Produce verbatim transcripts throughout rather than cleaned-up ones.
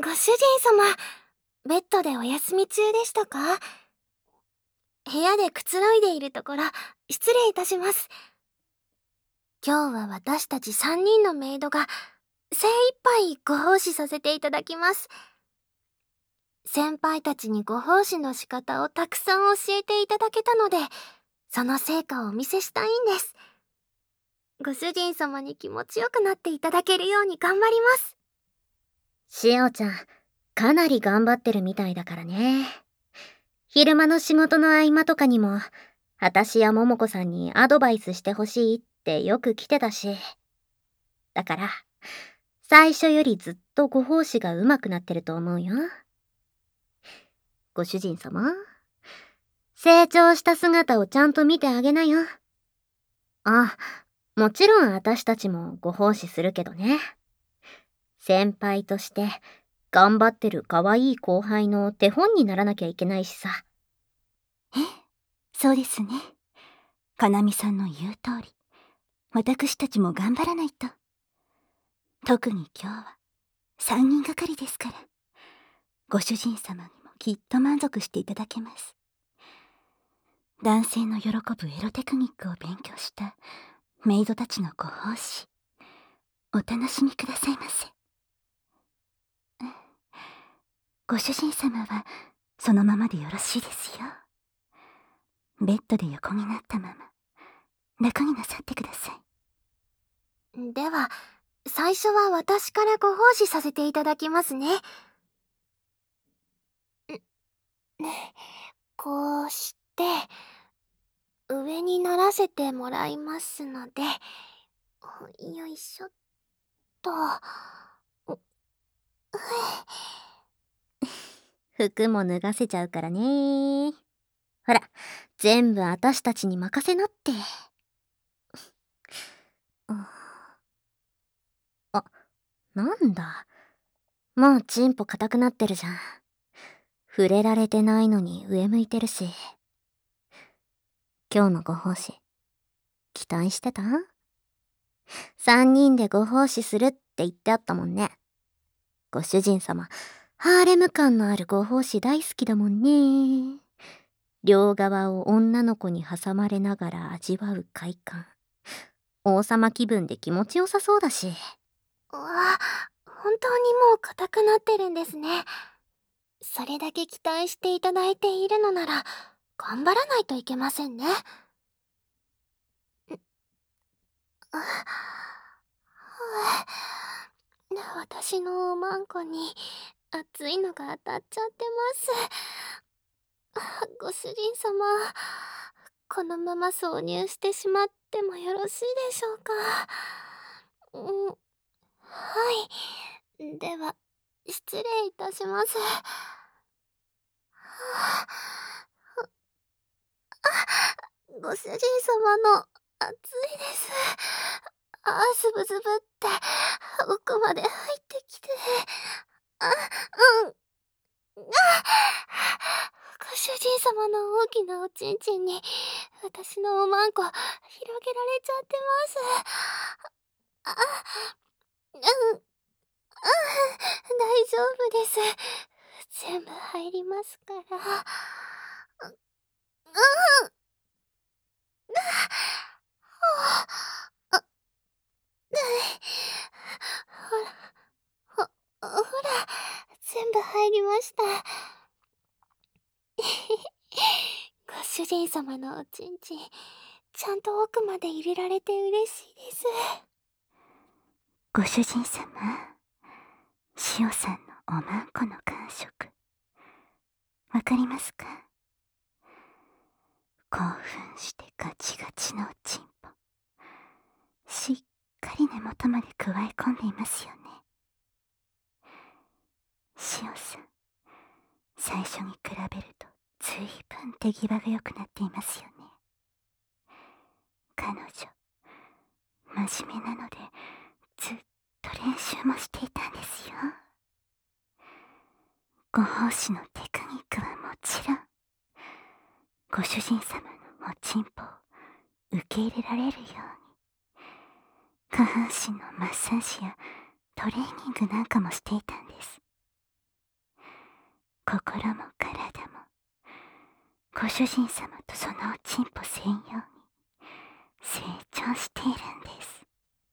ご主人様、ベッドでお休み中でしたか？部屋でくつろいでいるところ、失礼いたします。今日は私たちさんにんのメイドが精一杯ご奉仕させていただきます。先輩たちにご奉仕の仕方をたくさん教えていただけたので、その成果をお見せしたいんです。ご主人様に気持ちよくなっていただけるように頑張ります。 しおちゃん、かなり頑張ってるみたいだからね。昼間の仕事の合間とかにも、あたしやももこさんにアドバイスしてほしいってよく来てたし。だから、最初よりずっとご奉仕が上手くなってると思うよ。ご主人様、成長した姿をちゃんと見てあげなよ。あ、もちろん私たちもご奉仕するけどね。先輩として頑張ってる可愛い後輩の手本にならなきゃいけないしさ。 ええ、そうですね。かなみさんの言う通り、私たちも頑張らないと。特に今日は三人がかりですから、ご主人様にもきっと満足していただけます。男性の喜ぶエロテクニックを勉強したメイドたちのご奉仕、お楽しみくださいませ。ご主人様はそのままでよろしいですよ。ベッドで横になったまま楽になさってください。では、最初は私からご奉仕させていただきますね。こうして、上にならせてもらいますので、よいしょっと。 服も脱がせちゃうからね。ほら、全部私たちに任せなって。あ、なんだ。もうチンポ硬くなってるじゃん。触れられてないのに上向いてるし。今日のご奉仕、期待してた？三人でご奉仕するって言ってあったもんね。ご主人様、ハーレム感のあるご奉仕大好きだもんね。両側を女の子に挟まれながら味わう快感。王様気分で気持ちよさそうだし。 うわ、本当にもう硬くなってるんですね。それだけ期待していただいているのなら、頑張らないといけませんね。私のおまんこに熱いのが当たっちゃってます。ご主人様、このまま挿入してしまってもよろしいでしょうか？うん、はい。では、失礼いたします。ご主人様の熱いです。ああ、ズブズブって奥まで入ってきて、あ、うん、あ、ご主人様の大きなおちんちんに私のおまんこ広げられちゃってます。あ、うん、うん、大丈夫です。全部入りますから。うん、あ、ほら、ほ、ほら、全部入りました。ご主人様のおちんちん、ちゃんと奥まで入れられて嬉しいです。 ご主人様、しおさんのおまんこの感触、わかりますか？興奮してガチガチのおちんぽ、しっかり根元まで加え込んでいますよね。しおさん、最初に比べるとずいぶん手際が良くなっていますよね。彼女、真面目なのでずっと練習もしていたんですよ。ご奉仕のテクニックはもちろん、ご主人様のおちんぽを受け入れられるように、下半身のマッサージやトレーニングなんかもしていたんです。 心も体もご主人様とそのおちんぽ専用に成長しているんです。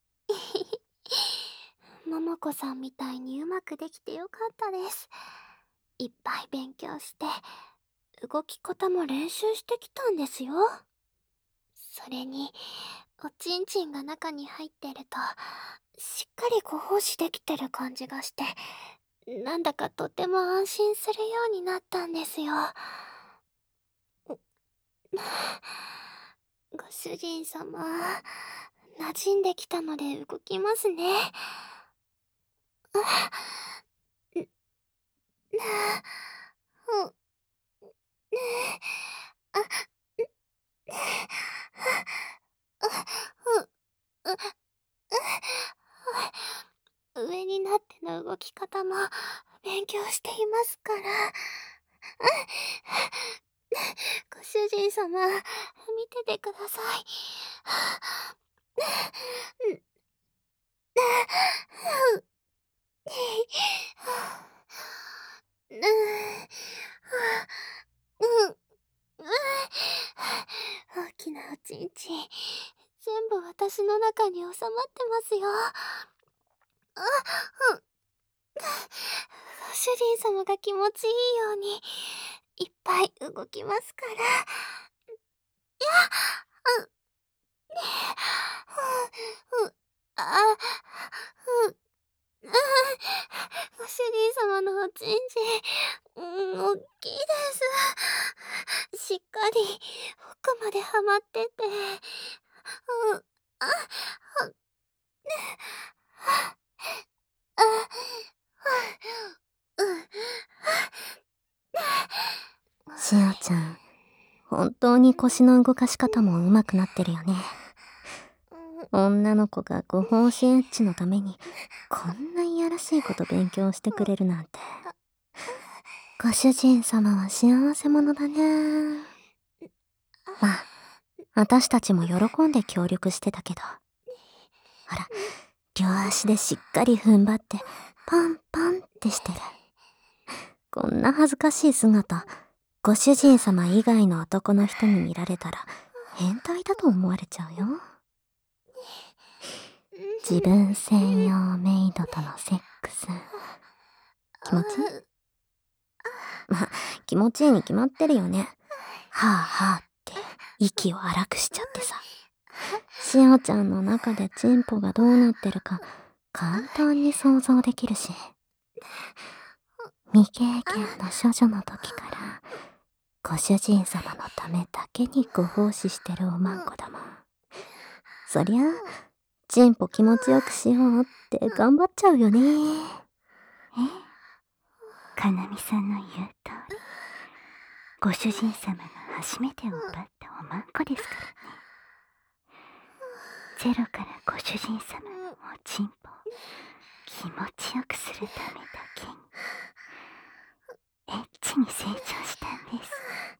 桃子さんみたいにうまくできてよかったです。いっぱい勉強して動き方も練習してきたんですよ。それにおちんちんが中に入ってるとしっかりご奉仕できてる感じがして、なんだかとても安心するようになったんですよ。ご主人様、馴染んできたので動きますね。上になっての動き方も勉強していますから。ご主人様、見ててください。大きなおちんちん、全部私の中に収まってますよ。ご主人様が気持ちいいようにいっぱい動きますから。あ、ご主人様のおちんちん、うん、おっきいです。しっかり奥まではまってて、うん、あ、あ、 しおちゃん、本当に腰の動かし方も上手くなってるよね。女の子がご奉仕エッチのためにこんないやらしいこと勉強してくれるなんて。ご主人様は幸せ者だね。まあ、私たちも喜んで協力してたけど。ほら、両足でしっかり踏ん張ってパンパンってしてる。こんな恥ずかしい姿、ご主人様以外の男の人に見られたら変態だと思われちゃうよ。自分専用メイドとのセックス、気持ちいい？まあ、気持ちいいに決まってるよね。はぁはぁって息を荒くしちゃってさ。しおちゃんの中でチンポがどうなってるか簡単に想像できるし。未経験の処女の時からご主人様のためだけにご奉仕してるおまんこだもん。そりゃあチンポ気持ちよくしようって頑張っちゃうよね。えかなみさんの言う通り、ご主人様が初めてを奪ったおまんこですからね。ゼロからご主人様のおちんぽを気持ちよくするためだけにエッチに成長したんです。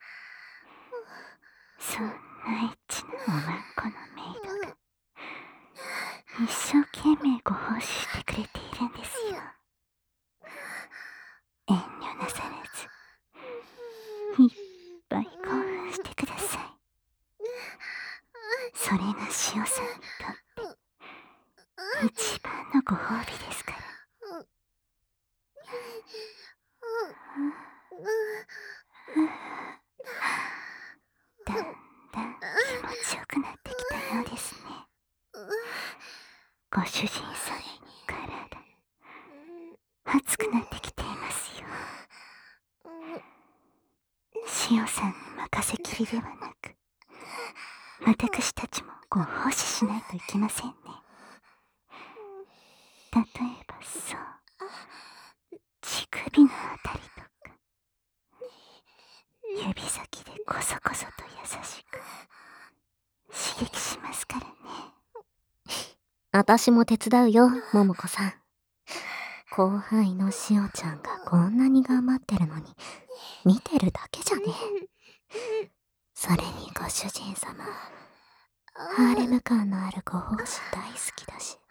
そんなエッチなおまんこのメイドが一生懸命ご奉仕してくれているんですよ。遠慮なさらずいっぱい興奮してください。それがしおさんにとって一番のご褒美ですから。だんだん気持ちよくなってきたようですね。ご主人様の体熱くなってきていますよ。しおさんに任せきりではなく、私たちもご奉仕しないといけませんね。例えばそう、乳首のあたりとか、指先でコソコソと優しく刺激しますからね。 私も手伝うよ、桃子さん。後輩のしおちゃんがこんなに頑張ってるのに見てるだけじゃね。それにご主人様、ハーレム感のあるご奉仕大好きだし。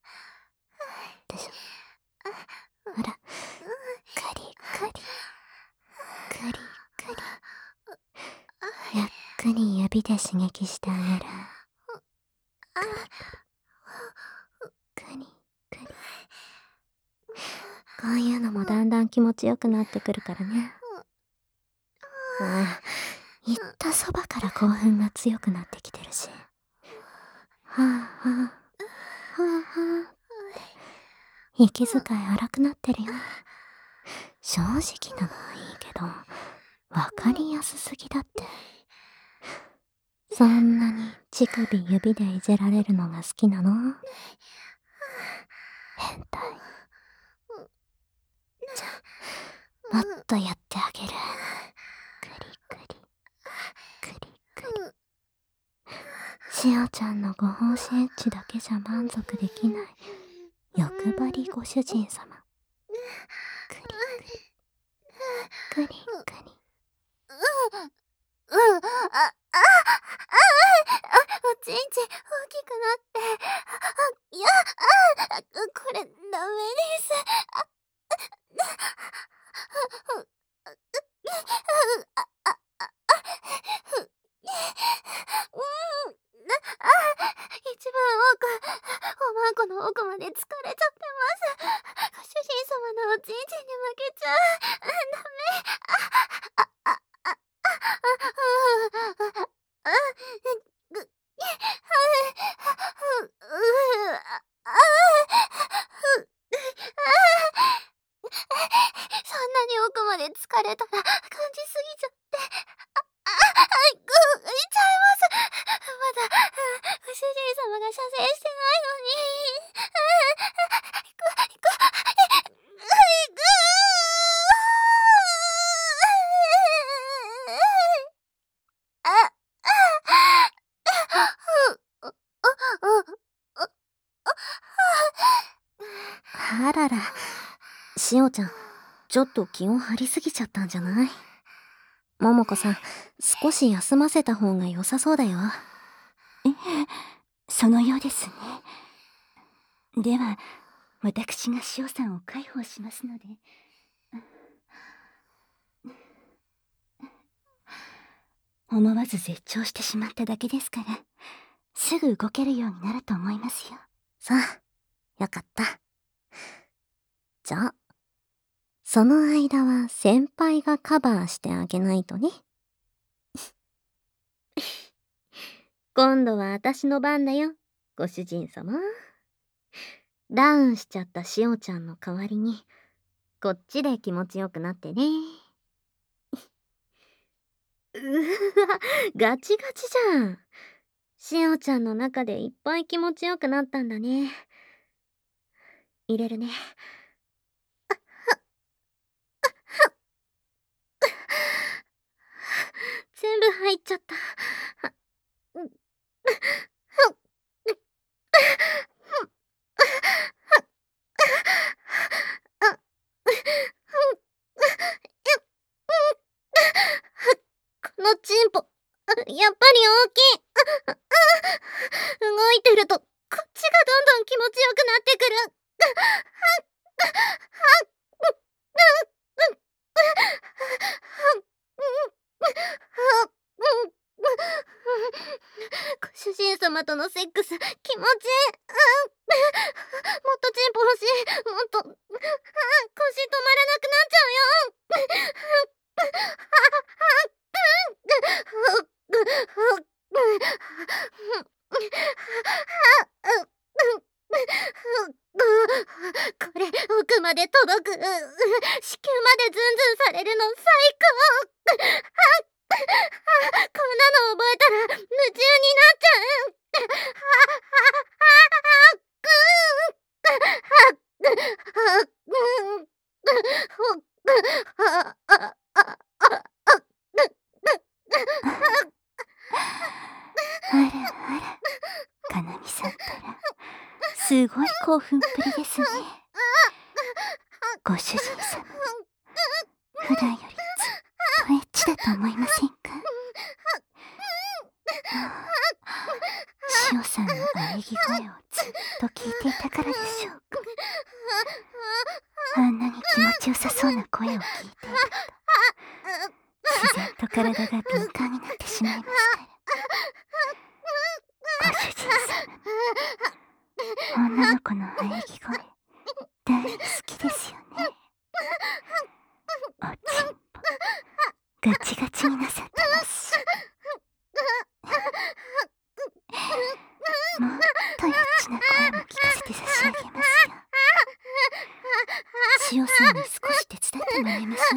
でしょ。ほら、カリカリ指で刺激してあげる。クリクリ。こういうのもだんだん気持ちよくなってくるからね。ああ、言ったそばから興奮が強くなってきてるし。はあはあ、はあはあって息遣い荒くなってるよ。正直なのはいいけど、わかりやすすぎだって。そんなに乳首指でいじられるのが好きなの？変態。じゃ、もっとやってあげる。クリクリ、クリクリ。しおちゃんのご奉仕エッチだけじゃ満足できない。欲張りご主人様。クリクリ、クリクリ。 うん、あ、あ、あ、あ、おちんちん大きくなって、あ、いや、あ、これダメです。あ、あ、一番奥、おまんこの奥まで疲れちゃってます。ご主人様のおちんちんに負けちゃう。ダメ。あ、あ、あ、あ、あ、あ、ぐ、そんなに奥まで疲れたら感じすぎちゃって、あ、あ、あ、ぐ、いっちゃいます。まだ、ご主人様が射精してないのに。ぐ、ぐ、ぐ、ぐ、あ、 あらら、しおちゃん、ちょっと気を張りすぎちゃったんじゃない？ももこさん、少し休ませた方が良さそうだよ。 ええ、そのようですね。では、私がしおさんを介抱しますので。思わず絶頂してしまっただけですから、すぐ動けるようになると思いますよ。 さあ、よかった。じゃあ、その間は先輩がカバーしてあげないとね。今度は私の番だよ、ご主人様。ダウンしちゃったしおちゃんの代わりに、こっちで気持ちよくなってね。うわ、ガチガチじゃん。しおちゃんの中でいっぱい気持ちよくなったんだね。入れるね。全部入っちゃった。このチンポ、やっぱり大きい。動いてると、こっちがどんどん気持ちよくなってくる。ご主人様とのセックス、気持ちいい。もっとチンポ欲しい。もっと、腰止まらなくなっちゃうよ。これ奥まで届く。子宮までズンズンされるの最高。こんなの覚えたら夢中になっちゃう。 あらあら、かなみさんったらすごい興奮っぷりですね。ご主人様、普段よりずっとエッチだと思いませんか？しおさんの喘ぎ声をずっと聞いていたからでしょうか。あんなに気持ちよさそうな声を聞いていると、自然と体が敏感になってしまいますから。 様、女の子の喘ぎ声大好きですよね。おちんぽガチガチになさってますし、もっとエッチな声も聞かせて差し上げますよ。しおさんに少し手伝ってもらいましょ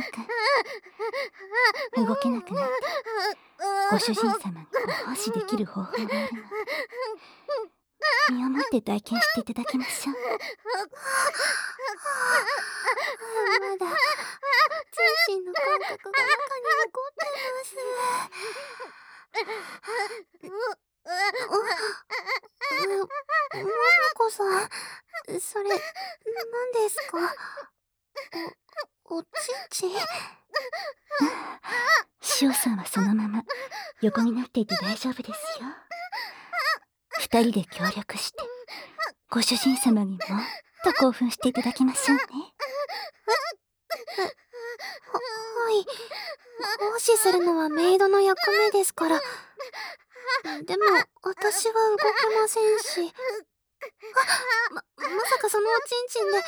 うか。動けなくなってご主人様にご奉仕できる方法があるので、身をもって体験していただきましょう。 まだチンチンの感覚が中に残ってます。ももこさん、それ何ですか？お、おちんちん？ しおさんはそのまま横になっていて大丈夫ですよ。二人で協力してご主人様にもっと興奮していただきましょうね。 は、はい。奉仕するのはメイドの役目ですから。でも私は動けませんし。あ、ま、まさかそのおちんちんで。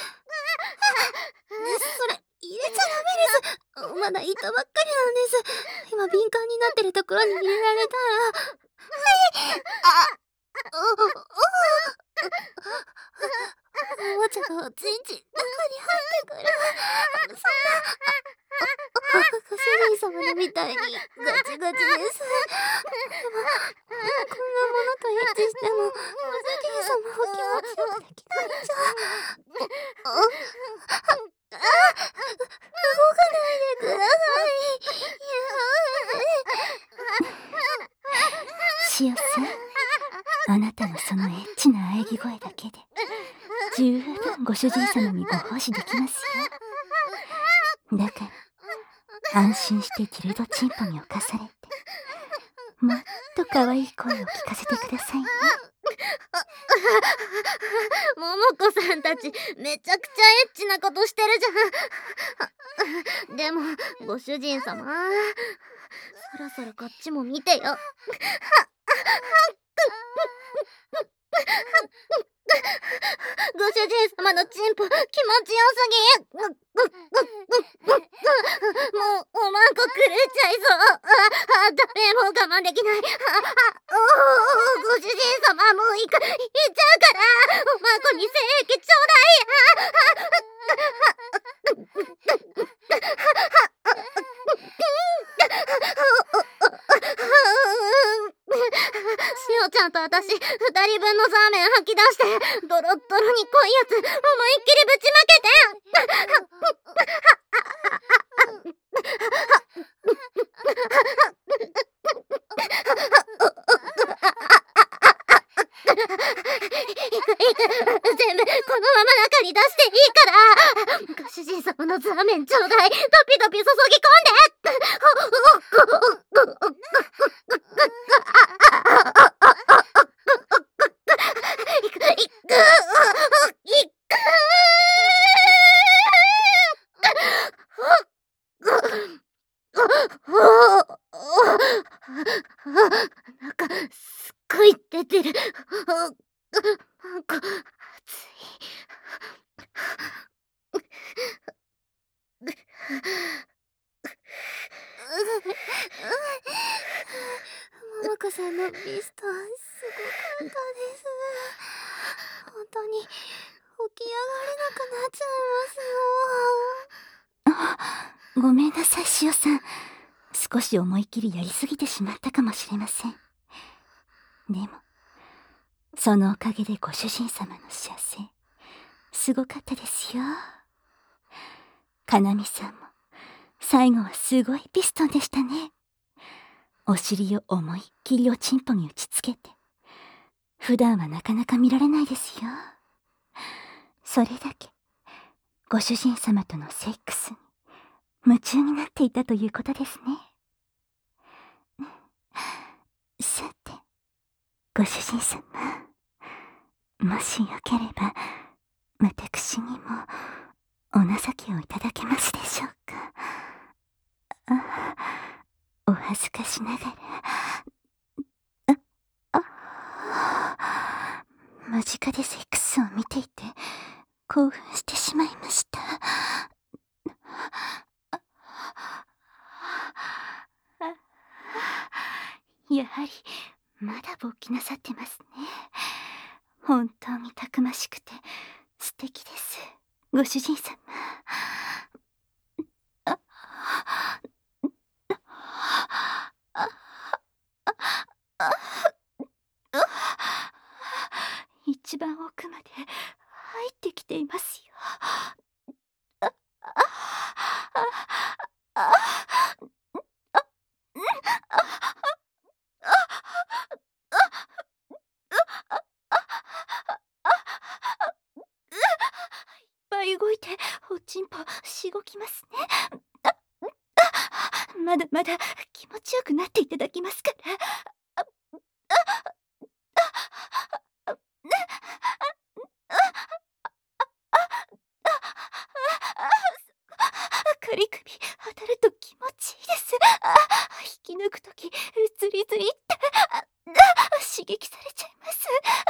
それ入れちゃダメです。まだいたばっかりなんです。今敏感になってるところに入れられたら。はい。あ、お、お、おもちゃがおちんちん中に入ってくる。そんな、ご主人様のみたいにガチガチです。でも、こんなものとエッチしてもご主人様を気持ちよくできないんじゃ。お、お、あ、動かないでください。 しおさん、あなたのそのエッチな喘ぎ声だけで十分ご主人様にご奉仕できますよ。だから安心してギルドチンポに侵されて、もっと可愛い声を聞かせてくださいね。 ももこさんたちめちゃくちゃエッチなことしてるじゃん。でもご主人様、そろそろこっちも見てよ。ご主人様のチンポ気持ちよすぎ。もうおまんこ狂っちゃいそう。ああ、誰も我慢できない。あおご主人様、もういかいっちゃうから、おまんこに精液ちょうだい。しおちゃんと私二人分のザーメン吐き出してドロッドロに濃いやつ思いっきりぶちまけて。全部このまま中に出していいから、ご主人様のザーメンちょうだい。ドピドピ注ぎ込んで。なんかすっごい出てる。なんか熱い。 ももこさんのビストはすごかったです。本当に起き上がれなくなっちゃいますよ。 あ、ごめんなさい、しおさん。少し思い切りやりすぎてしまったかもしれません。でもそのおかげでご主人様の射精すごかったですよ。かなみさんも最後はすごいピストンでしたね。お尻を思いっきりおちんぽに打ちつけて、普段はなかなか見られないですよ。それだけご主人様とのセックスに夢中になっていたということですね。さてご主人様、もしよければ私にもお情けをいただけますでしょうか。あ、お恥ずかしながら。あ、あ間近でセックスを見ていて興奮してしまいました。やはりまだ勃起なさってますね。本当にたくましくて素敵です、ご主人様。一番奥まで入ってきていますよ。いっぱい動いておちんぽしごきますね。まだまだ気持ちよくなっていただきますから。カリ首当たると気持ちいいです。引き抜くときズリズリって刺激されちゃいます。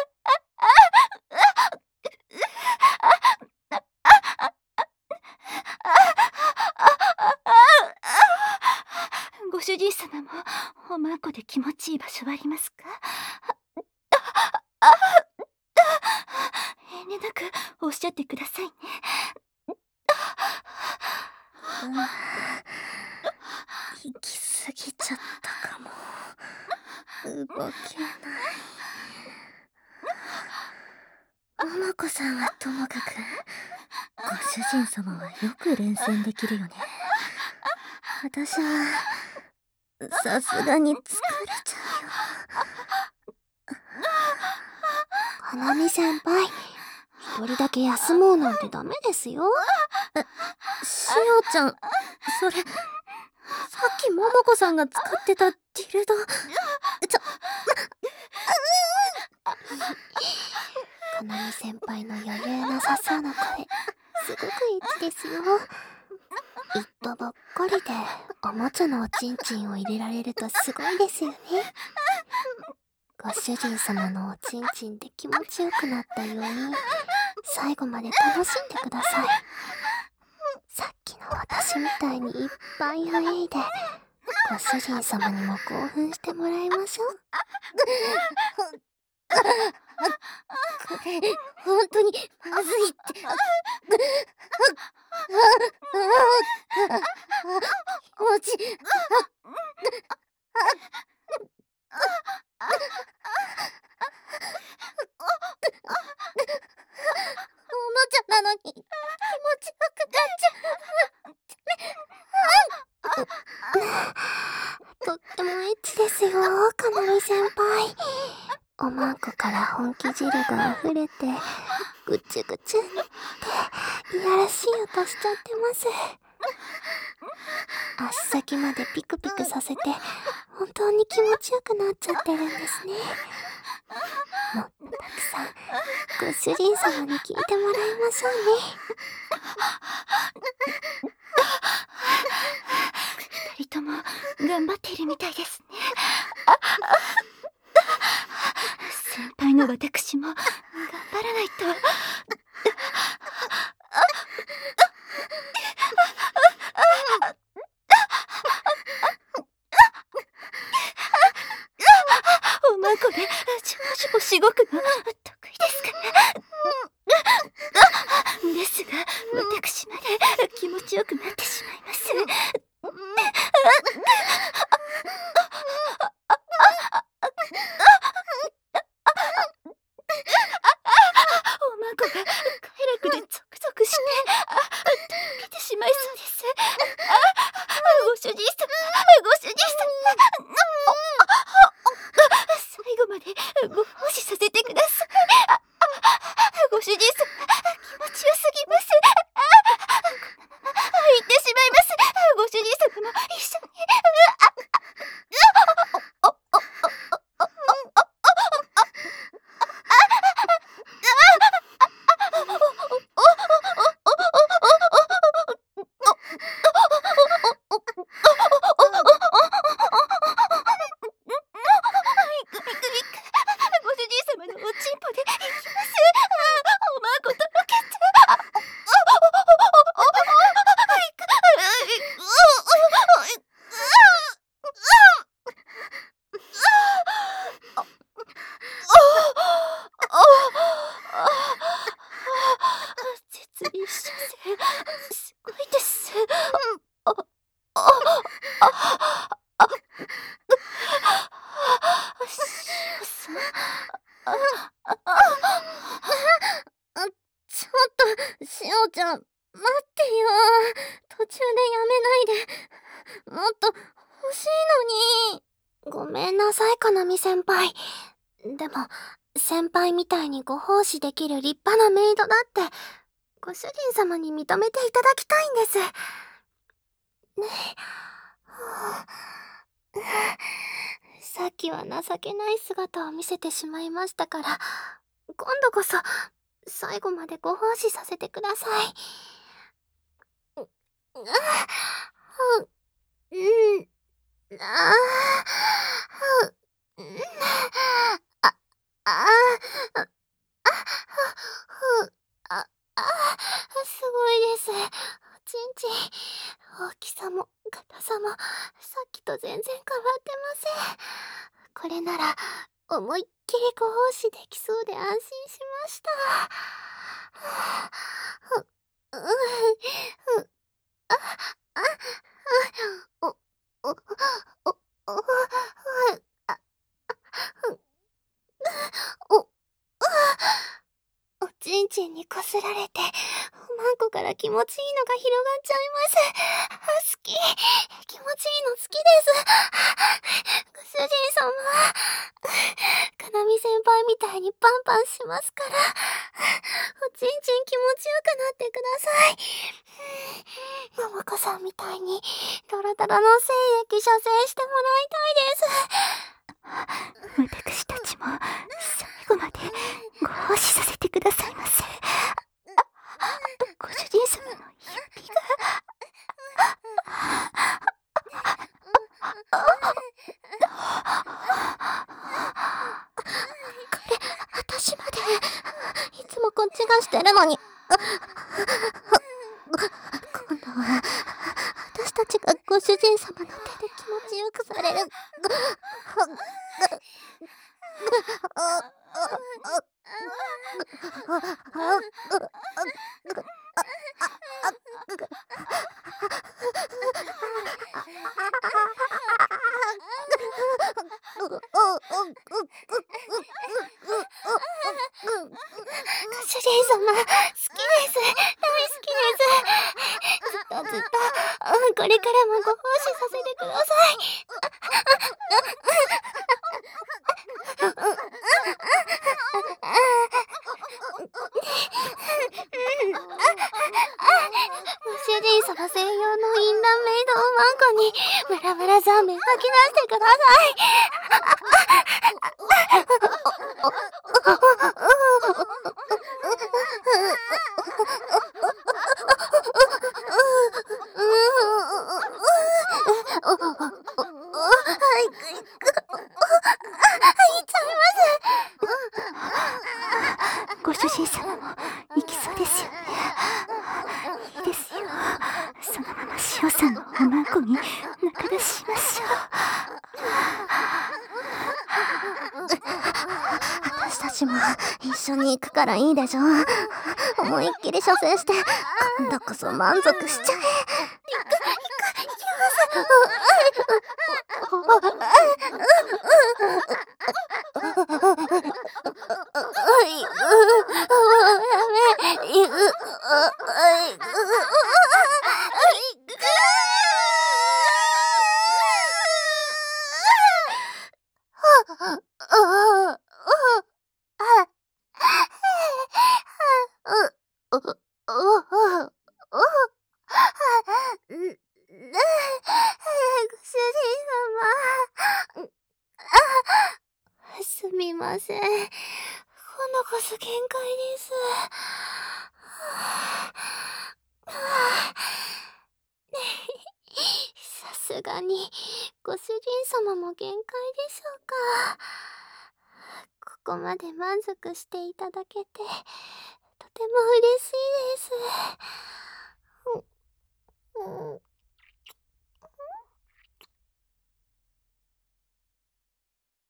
ご主人様もおまんこで気持ちいい場所はありますか？遠慮なくおっしゃってくださいね。 行き過ぎちゃったかも。動けない。桃子さんはともかく、ご主人様はよく連戦できるよね。私はさすがに疲れちゃうよ。 花見先輩、一人だけ休もうなんてダメですよ。 え、しおちゃん、それ、さっき桃子さんが使ってたディルド。ちょ、 花見先輩の余裕なさそうな声、すごくいいですよ。言ったばっかりでおもちゃのおちんちんを入れられるとすごいですよね。ご主人様のおちんちんで気持ちよくなったように最後まで楽しんでください。さっきの私みたいにいっぱい泳いでご主人様にも興奮してもらいましょう。 これ、本当にまずいって。気持ち、おもちゃなのに気持ちよくなっちゃう。 とってもエッチですよ、かなみ先輩。おまんこから本気汁が溢れてぐちゅぐちゅっていやらしい音しちゃってます。足先までピクピクさせて本当に気持ちよくなっちゃってるんですね。もっとたくさんご主人様に聞いてもらいましょうね。 二人とも頑張っているみたいですね。先輩の私も頑張らないと。おまんこでシュポシュポしごくの得意ですから。ですが私まで気持ちよくなってしまいます。おまんこが快楽でゾクゾクしてとろけてしまいそうです。ご主人様、ご主人様、最後までご奉仕させてください。ご主人様、気持ちよすぎます。このまま行ってしすごいです。あ、あ、あ、あ、あ、しおさん。あ、あ、 あ、ちょっと、しおちゃん、待ってよ。途中でやめないで。もっと欲しいのに。 ごめんなさい、かなみ先輩。でも、先輩みたいにご奉仕できる立派なメイドだって、ご主人様に認めていただきたいんです。ねえ。はあ、さっきは情けない姿を見せてしまいましたから、今度こそ、最後までご奉仕させてください。う、あ、う、うん、ああ、う、うん、あ、ああ、あ、ふ、あ、あ、すごいです。おちんちん、大きさも硬さもさっきと全然変わってません。これなら思いっきりご奉仕できそうで安心しました。ふ、う、ふ、あ、あ、お、お、お、お、お、あ、ふ、お、おちんちんにこすられて、おまんこから気持ちいいのが広がっちゃいます。あ、好き。気持ちいいの好きです。ご主人様。かなみ先輩みたいにパンパンしますから、おちんちん気持ちよくなってください。ももこさんみたいに、ドロドロの精液射精してもらいたいです。 私たちも最後までご奉仕させてくださいませ。ご主人様の指が。 これ、私まで。いつもこっちがしてるのに。今度は、私たちがご主人様の手で気持ちよくされる。ご主人様、好きです。大好きです。ずっとずっと、これからもご奉仕させてください。ご主人様専用のインナーメイドおまんこに、ブラブラザーメン吐き出してください。 ご主人様も行きそうですよね。いいですよ。そのまましおさんのおまんこに中出ししましょう。私たちも一緒に行くからいいでしょ。思いっきり射精して、今度こそ満足しちゃえ。行く、行く、行きます。すみません。今度こそ限界です。さすがに、ご主人様も限界でしょうか。ここまで満足していただけて、とても嬉しいです。